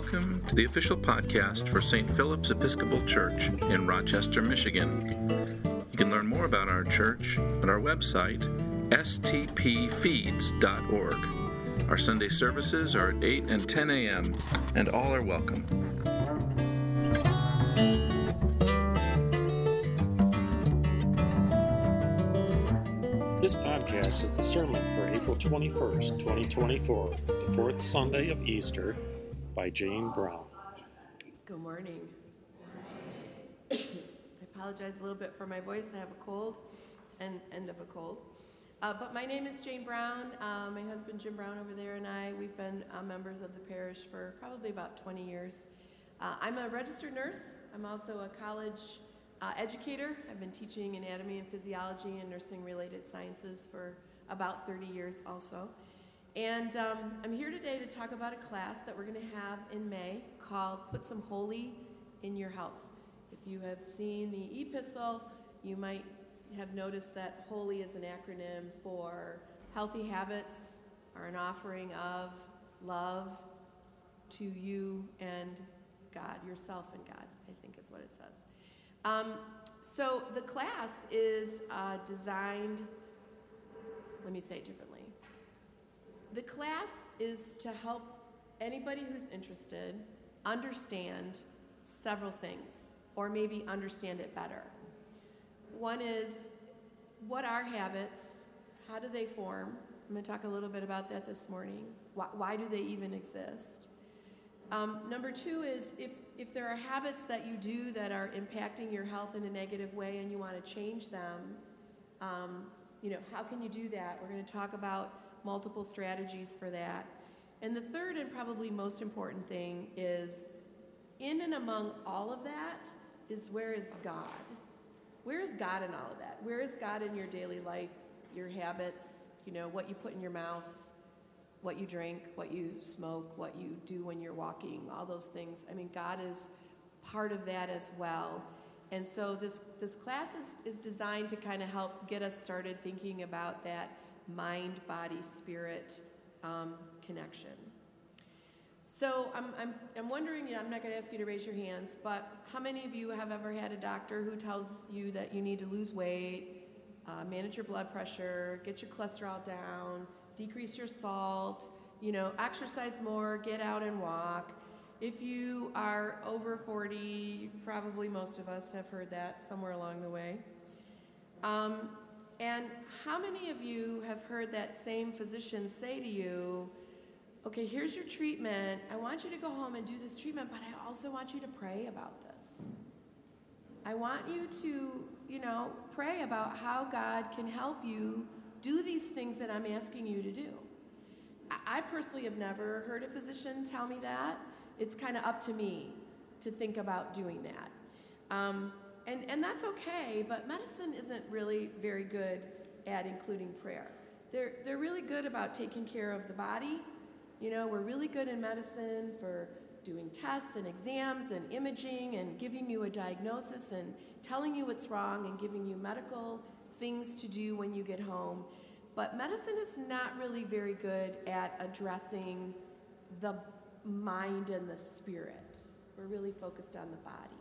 Welcome to the official podcast for St. Philip's Episcopal Church in Rochester, Michigan. You can learn more about our church at our website, stpfeeds.org. Our Sunday services are at 8 and 10 a.m., and all are welcome. This podcast is the sermon for April 21st, 2024, the fourth Sunday of Easter, by Jane Brown. Good morning. I apologize a little bit for my voice. I have a cold and end of a cold. But my name is Jane Brown. My husband Jim Brown over there and we've been members of the parish for probably about 20 years. I'm a registered nurse. I'm also a college educator. I've been teaching anatomy and physiology and nursing-related sciences for about 30 years also. And I'm here today to talk about a class that we're going to have in May called Put Some Holy in Your Health. If you have seen the epistle, you might have noticed that HOLY is an acronym for healthy habits are an offering of love to you and God, yourself and God, I think is what it says. So the class is designed, let me say it differently. The class is to help anybody who's interested understand several things, or maybe understand it better. One is, what are habits? How do they form? I'm going to talk a little bit about that this morning. Why do they even exist? Number two is, if there are habits that you do that are impacting your health in a negative way and you want to change them, how can you do that? We're going to talk about multiple strategies for that. And the third and probably most important thing is, in and among all of that is, where is God? Where is God in all of that? Where is God in your daily life, your habits, what you put in your mouth, what you drink, what you smoke, what you do when you're walking, all those things. I mean, God is part of that as well. And so this class is designed to kind of help get us started thinking about that mind, body, spirit connection. So I'm wondering, I'm not going to ask you to raise your hands, but how many of you have ever had a doctor who tells you that you need to lose weight, manage your blood pressure, get your cholesterol down, decrease your salt, exercise more, get out and walk? If you are over 40, probably most of us have heard that somewhere along the way. And how many of you have heard that same physician say to you, okay, here's your treatment. I want you to go home and do this treatment, but I also want you to pray about this. I want you to, pray about how God can help you do these things that I'm asking you to do. I personally have never heard a physician tell me that. It's kind of up to me to think about doing that. And that's okay, but medicine isn't really very good at including prayer. They're really good about taking care of the body. We're really good in medicine for doing tests and exams and imaging and giving you a diagnosis and telling you what's wrong and giving you medical things to do when you get home. But medicine is not really very good at addressing the mind and the spirit. We're really focused on the body.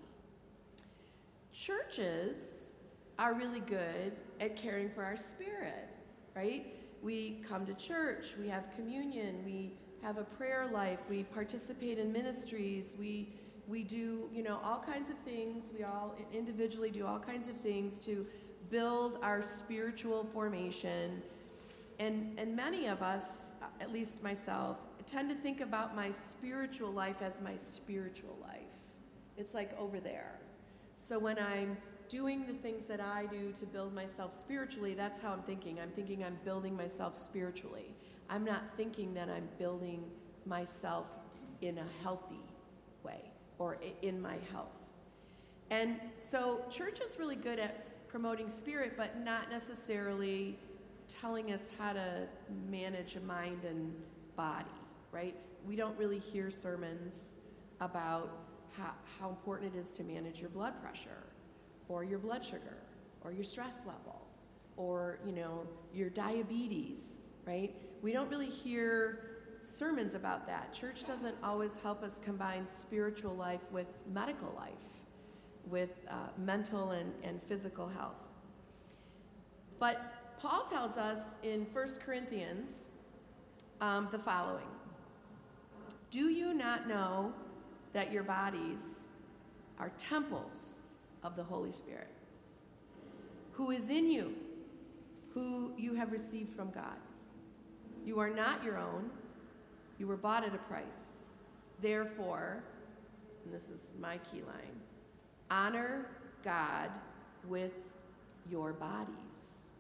Churches are really good at caring for our spirit, right? We come to church, we have communion, we have a prayer life, we participate in ministries, we do, all kinds of things. We all individually do all kinds of things to build our spiritual formation. And many of us, at least myself, tend to think about my spiritual life as my spiritual life. It's like over there. So when I'm doing the things that I do to build myself spiritually, that's how I'm thinking. I'm thinking I'm building myself spiritually. I'm not thinking that I'm building myself in a healthy way or in my health. And so church is really good at promoting spirit, but not necessarily telling us how to manage a mind and body, right? We don't really hear sermons about how important it is to manage your blood pressure or your blood sugar or your stress level or, your diabetes, right? We don't really hear sermons about that. Church doesn't always help us combine spiritual life with medical life, with mental and physical health. But Paul tells us in 1 Corinthians the following: do you not know that your bodies are temples of the Holy Spirit, who is in you, who you have received from God? You are not your own. You were bought at a price. Therefore, and this is my key line, honor God with your bodies.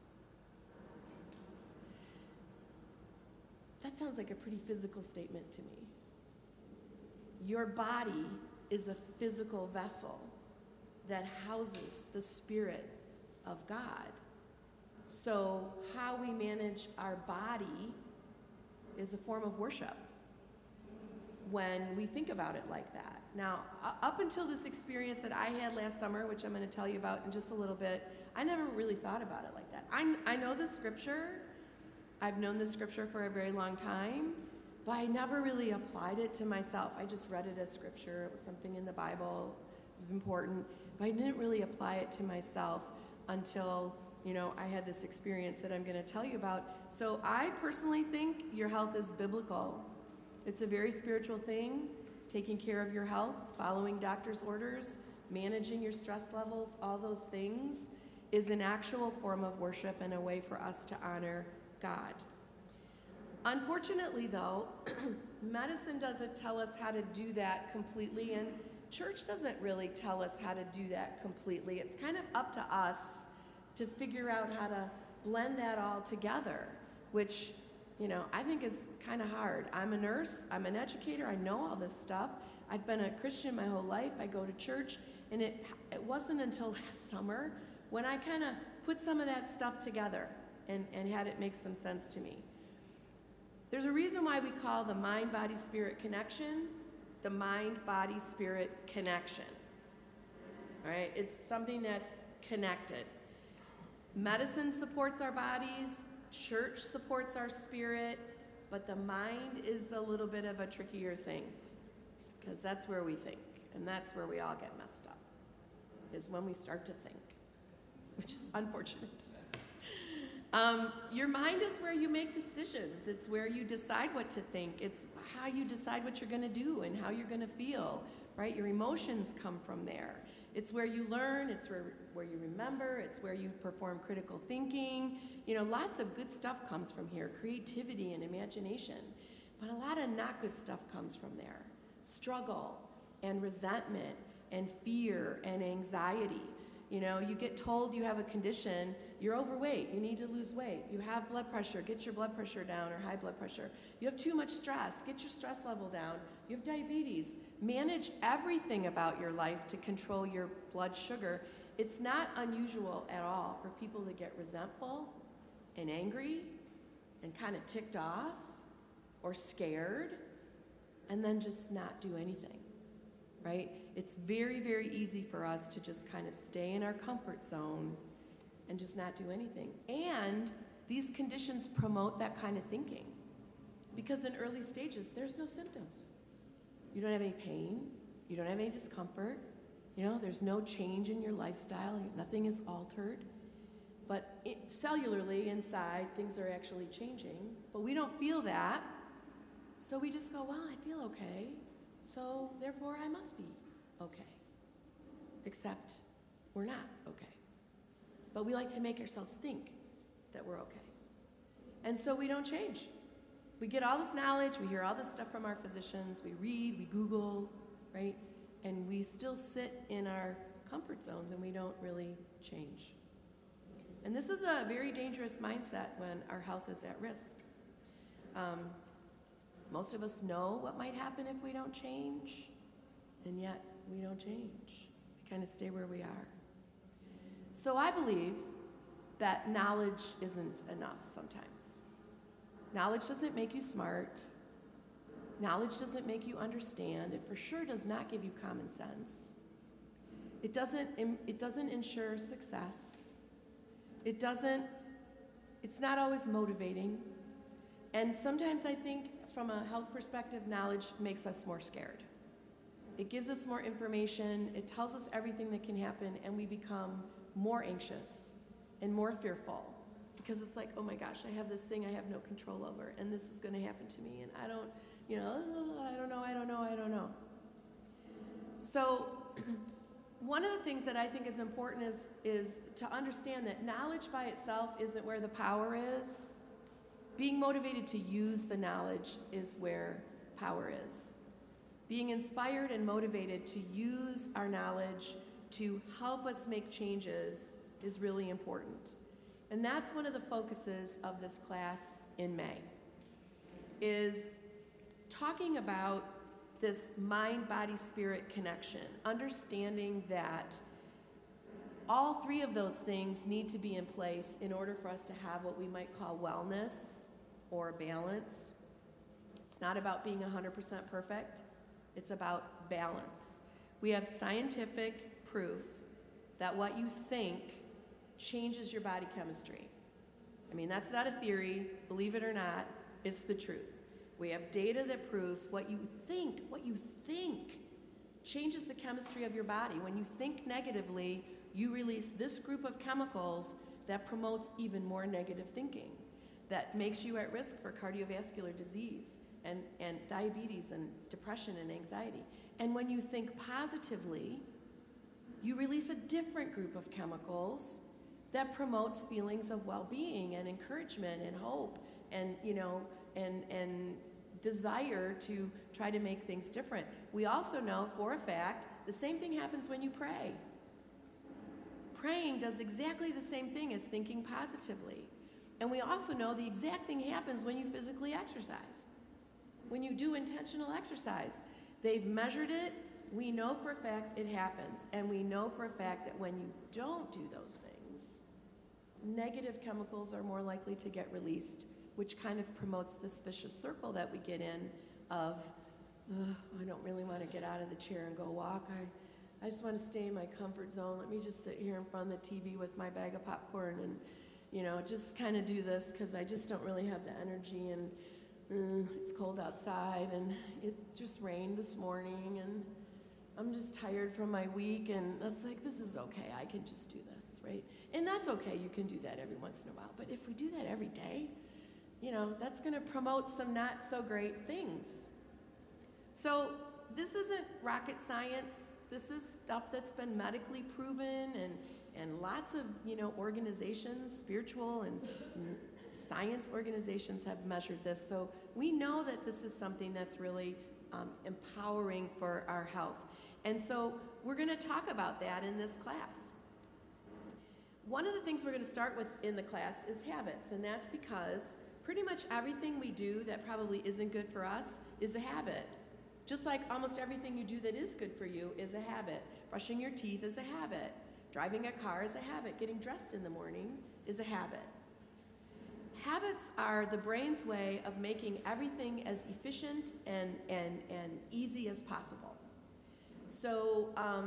That sounds like a pretty physical statement to me. Your body is a physical vessel that houses the Spirit of God. So how we manage our body is a form of worship when we think about it like that. Now, up until this experience that I had last summer, which I'm going to tell you about in just a little bit, I never really thought about it like that. I know the scripture. I've known the scripture for a very long time, but I never really applied it to myself. I just read it as scripture. It was something in the Bible. It was important, but I didn't really apply it to myself until, I had this experience that I'm going to tell you about. So I personally think your health is biblical. It's a very spiritual thing. Taking care of your health, following doctor's orders, managing your stress levels, all those things is an actual form of worship and a way for us to honor God. Unfortunately, though, medicine doesn't tell us how to do that completely, and church doesn't really tell us how to do that completely. It's kind of up to us to figure out how to blend that all together, which, I think is kind of hard. I'm a nurse, I'm an educator, I know all this stuff. I've been a Christian my whole life, I go to church, and it wasn't until last summer when I kind of put some of that stuff together and had it make some sense to me. There's a reason why we call the mind-body-spirit connection the mind-body-spirit connection. All right, it's something that's connected. Medicine supports our bodies, church supports our spirit, but the mind is a little bit of a trickier thing, because that's where we think, and that's where we all get messed up, is when we start to think, which is unfortunate. Your mind is where you make decisions. It's where you decide what to think. It's how you decide what you're going to do and how you're going to feel, right? Your emotions come from there. It's where you learn. It's where you remember. It's where you perform critical thinking. Lots of good stuff comes from here, creativity and imagination. But a lot of not good stuff comes from there. Struggle and resentment and fear and anxiety. You get told you have a condition, you're overweight, you need to lose weight. You have blood pressure, get your blood pressure down, or high blood pressure. You have too much stress, get your stress level down. You have diabetes. Manage everything about your life to control your blood sugar. It's not unusual at all for people to get resentful and angry and kind of ticked off or scared and then just not do anything, right? It's very, very easy for us to just kind of stay in our comfort zone and just not do anything. And these conditions promote that kind of thinking, because in early stages, there's no symptoms. You don't have any pain. You don't have any discomfort. There's no change in your lifestyle. Nothing is altered. But cellularly inside, things are actually changing. But we don't feel that. So we just go, well, I feel okay. So therefore, I must be okay. Except we're not okay. But we like to make ourselves think that we're okay. And so we don't change. We get all this knowledge, we hear all this stuff from our physicians, we read, we Google, right? And we still sit in our comfort zones and we don't really change. And this is a very dangerous mindset when our health is at risk. Most of us know what might happen if we don't change, and yet we don't change. We kind of stay where we are. So I believe that knowledge isn't enough sometimes. Knowledge doesn't make you smart. Knowledge doesn't make you understand. It for sure does not give you common sense. It doesn't ensure success. It's not always motivating. And sometimes I think from a health perspective, knowledge makes us more scared. It gives us more information, it tells us everything that can happen, and we become more anxious and more fearful because it's like, oh my gosh, I have this thing I have no control over, and this is going to happen to me, and I don't know. So one of the things that I think is important is to understand that knowledge by itself isn't where the power is. Being motivated to use the knowledge is where power is. Being inspired and motivated to use our knowledge to help us make changes is really important. And that's one of the focuses of this class in May, is talking about this mind-body-spirit connection, understanding that all three of those things need to be in place in order for us to have what we might call wellness or balance. It's not about being 100% perfect. It's about balance. We have scientific proof that what you think changes your body chemistry. I mean, that's not a theory, believe it or not, it's the truth. We have data that proves what you think changes the chemistry of your body. When you think negatively, you release this group of chemicals that promotes even more negative thinking, that makes you at risk for cardiovascular disease and diabetes and depression and anxiety. And when you think positively, you release a different group of chemicals that promotes feelings of well-being and encouragement and hope and desire to try to make things different. We also know for a fact the same thing happens when you pray. Praying does exactly the same thing as thinking positively. And we also know the exact thing happens when you physically exercise. When you do intentional exercise, they've measured it. We know for a fact it happens. And we know for a fact that when you don't do those things, negative chemicals are more likely to get released, which kind of promotes this vicious circle that we get in of, I don't really want to get out of the chair and go walk. I just want to stay in my comfort zone. Let me just sit here in front of the TV with my bag of popcorn and, just kind of do this because I just don't really have the energy, and it's cold outside, and it just rained this morning, and I'm just tired from my week, and that's like, this is okay. I can just do this, right? And that's okay. You can do that every once in a while. But if we do that every day, that's going to promote some not so great things. So this isn't rocket science. This is stuff that's been medically proven, and lots of, organizations, spiritual and science organizations have measured this. So we know that this is something that's really empowering for our health. And so we're going to talk about that in this class. One of the things we're going to start with in the class is habits, and that's because pretty much everything we do that probably isn't good for us is a habit. Just like almost everything you do that is good for you is a habit. Brushing your teeth is a habit. Driving a car is a habit. Getting dressed in the morning is a habit. Habits are the brain's way of making everything as efficient and easy as possible. So,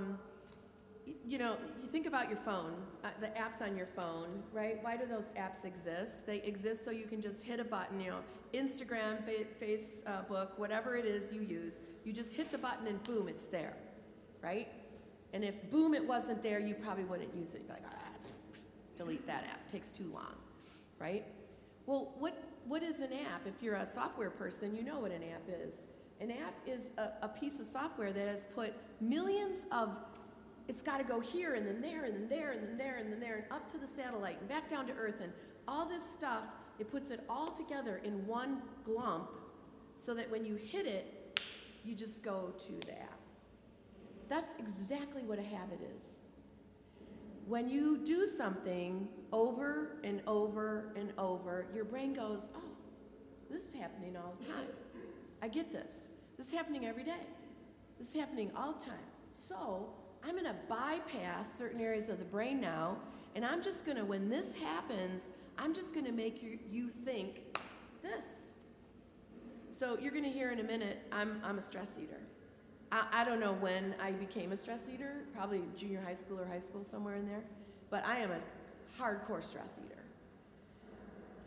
you think about your phone, the apps on your phone, right? Why do those apps exist? They exist so you can just hit a button, Instagram, Facebook, whatever it is you use. You just hit the button and boom, it's there, right? And if boom, it wasn't there, you probably wouldn't use it. You'd be like, delete that app. It takes too long, right? Well, what is an app? If you're a software person, you know what an app is. An app is a piece of software that has put millions of, it's got to go here and then there and then there and then there and then there and up to the satellite and back down to Earth, and all this stuff, it puts it all together in one glump so that when you hit it, you just go to the app. That's exactly what a habit is. When you do something over and over and over, your brain goes, oh, this is happening all the time. I get this. This is happening every day. This is happening all the time. So I'm going to bypass certain areas of the brain now, and I'm just going to, when this happens, I'm just going to make you think this. So you're going to hear in a minute, I'm a stress eater. I don't know when I became a stress eater, probably junior high school or high school, somewhere in there, but I am a hardcore stress eater.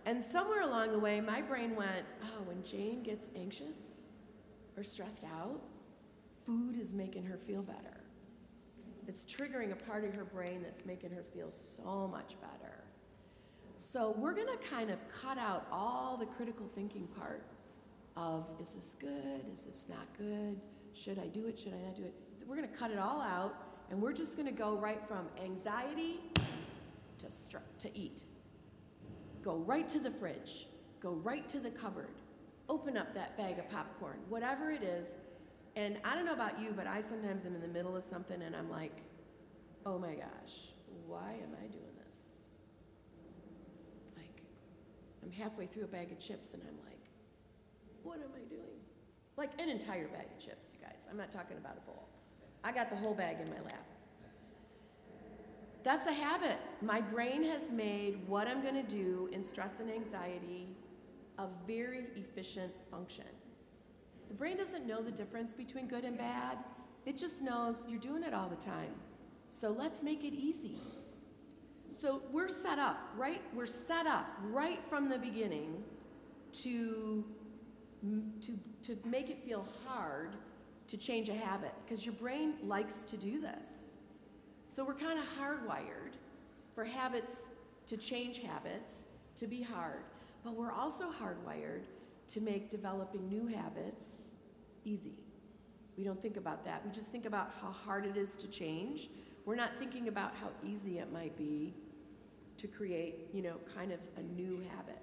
And somewhere along the way, my brain went, oh, when Jane gets anxious or stressed out, food is making her feel better. It's triggering a part of her brain that's making her feel so much better. So we're going to kind of cut out all the critical thinking part of, is this good? Is this not good? Should I do it? Should I not do it? We're going to cut it all out, and we're just going to go right from anxiety to eat. Go right to the fridge. Go right to the cupboard. Open up that bag of popcorn, whatever it is. And I don't know about you, but I sometimes am in the middle of something and I'm like, oh my gosh, why am I doing this? Like, I'm halfway through a bag of chips and I'm like, what am I doing? Like an entire bag of chips, you guys. I'm not talking about a bowl. I got the whole bag in my lap. That's a habit. My brain has made what I'm going to do in stress and anxiety a very efficient function. The brain doesn't know the difference between good and bad. It just knows you're doing it all the time. So let's make it easy. So we're set up right from the beginning to make it feel hard to change a habit, because your brain likes to do this. So we're kind of hardwired for habits, to change habits, to be hard. But we're also hardwired to make developing new habits easy. We don't think about that. We just think about how hard it is to change. We're not thinking about how easy it might be to create, kind of a new habit.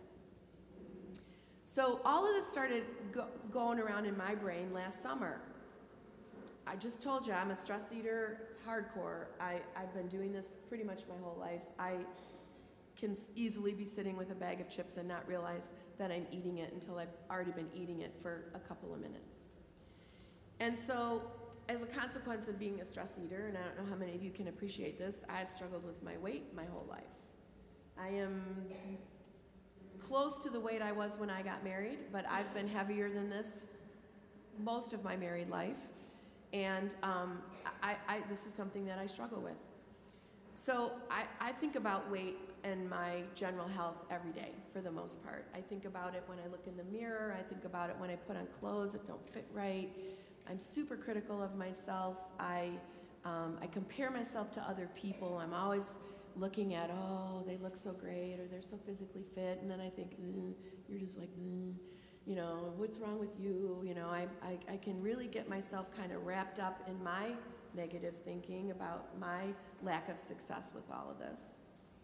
So all of this started going around in my brain last summer. I just told you I'm a stress eater hardcore. I've been doing this pretty much my whole life. I can easily be sitting with a bag of chips and not realize that I'm eating it until I've already been eating it for a couple of minutes. And so, as a consequence of being a stress eater, and I don't know how many of you can appreciate this, I've struggled with my weight my whole life. I am close to the weight I was when I got married, but I've been heavier than this most of my married life. And this is something that I struggle with. So I think about weight and my general health every day, for the most part. I think about it when I look in the mirror. I think about it when I put on clothes that don't fit right. I'm super critical of myself. I compare myself to other people. I'm always looking at, oh, they look so great, or they're so physically fit. And then I think, you're just like, what's wrong with you? I can really get myself kind of wrapped up in my negative thinking about my lack of success with all of this.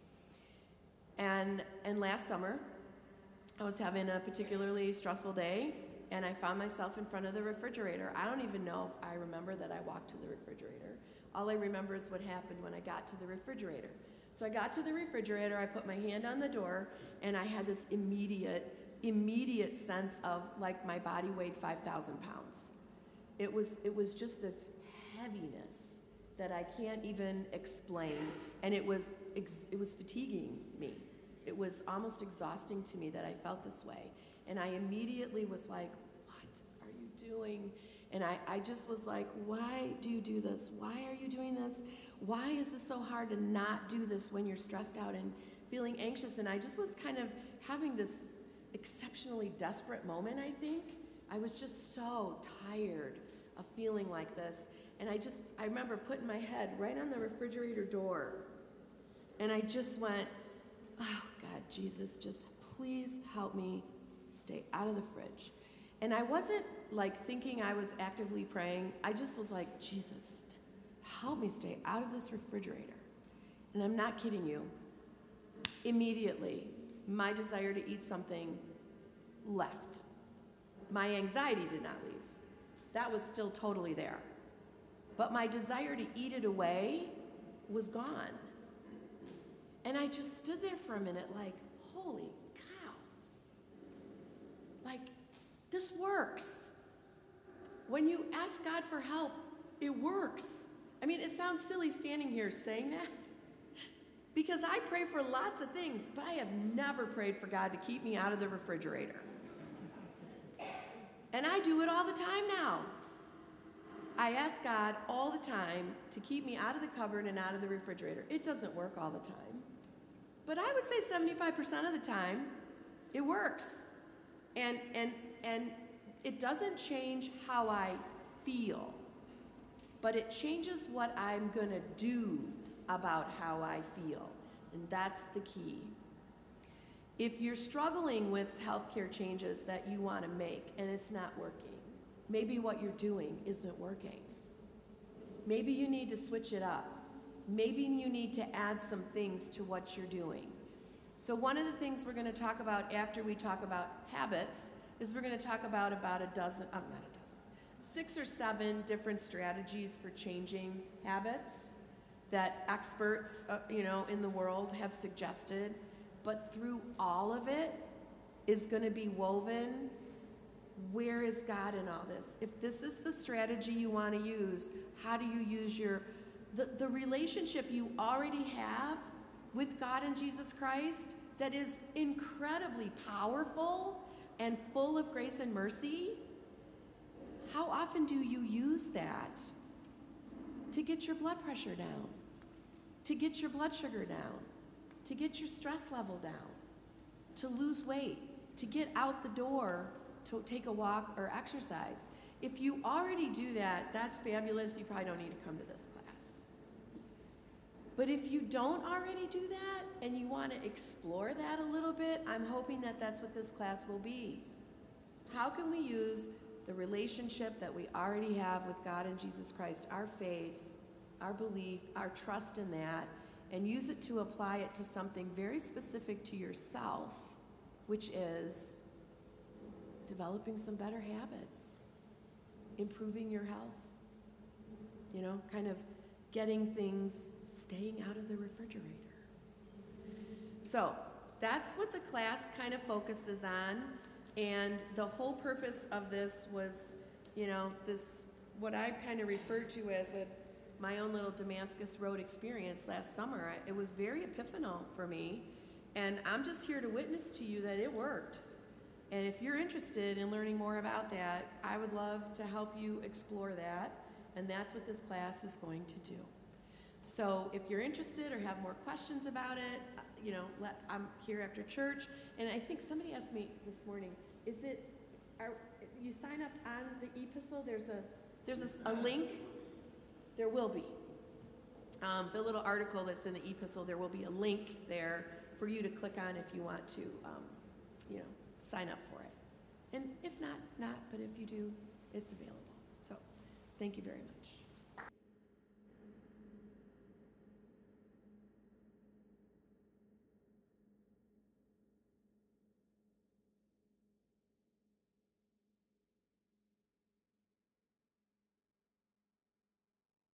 And last summer, I was having a particularly stressful day, and I found myself in front of the refrigerator. I don't even know if I remember that I walked to the refrigerator. All I remember is what happened when I got to the refrigerator. So I got to the refrigerator, I put my hand on the door, and I had this immediate sense of like my body weighed 5,000 pounds. It was just this heaviness that I can't even explain, and it was fatiguing me. It was almost exhausting to me that I felt this way, and I immediately was like, what are you doing? And I just was like, why do you do this? Why are you doing this? Why is this so hard to not do this when you're stressed out and feeling anxious? And I just was kind of having this exceptionally desperate moment, I think. I was just so tired of feeling like this. And I remember putting my head right on the refrigerator door. And I just went, oh God, Jesus, just please help me stay out of the fridge. And I wasn't like thinking I was actively praying. I just was like, Jesus, help me stay out of this refrigerator. And I'm not kidding you. Immediately, my desire to eat something left. My anxiety did not leave. That was still totally there. But my desire to eat it away was gone. And I just stood there for a minute like, holy cow. Like, this works. When you ask God for help, it works. I mean, it sounds silly standing here saying that, because I pray for lots of things, but I have never prayed for God to keep me out of the refrigerator. And I do it all the time now. I ask God all the time to keep me out of the cupboard and out of the refrigerator. It doesn't work all the time. But I would say 75% of the time, It works. And it doesn't change how I feel, but it changes what I'm going to do about how I feel. And that's the key. If you're struggling with healthcare changes that you want to make and it's not working, maybe what you're doing isn't working. Maybe you need to switch it up. Maybe you need to add some things to what you're doing. So one of the things we're going to talk about after we talk about habits is we're going to talk about not 6 or 7 different strategies for changing habits that experts, in the world have suggested. But through all of it is going to be woven, where is God in all this? If this is the strategy you want to use, how do you use the relationship you already have with God and Jesus Christ that is incredibly powerful and full of grace and mercy? How often do you use that to get your blood pressure down, to get your blood sugar down, to get your stress level down, to lose weight, to get out the door, to take a walk or exercise? If you already do that, that's fabulous. You probably don't need to come to this class. But if you don't already do that and you want to explore that a little bit, I'm hoping that that's what this class will be. How can we use the relationship that we already have with God and Jesus Christ, our faith, our belief, our trust in that, and use it to apply it to something very specific to yourself, which is developing some better habits, improving your health, kind of getting things, staying out of the refrigerator. So that's what the class kind of focuses on. And the whole purpose of this was, this, what I kind of referred to as my own little Damascus Road experience last summer. It was very epiphanal for me. And I'm just here to witness to you that it worked. And if you're interested in learning more about that, I would love to help you explore that. And that's what this class is going to do. So if you're interested or have more questions about it, I'm here after church. And I think somebody asked me this morning, you sign up on the epistle? There's a link? There will be. The little article that's in the epistle, there will be a link there for you to click on if you want to, sign up for it. And if not, but if you do, it's available. So thank you very much.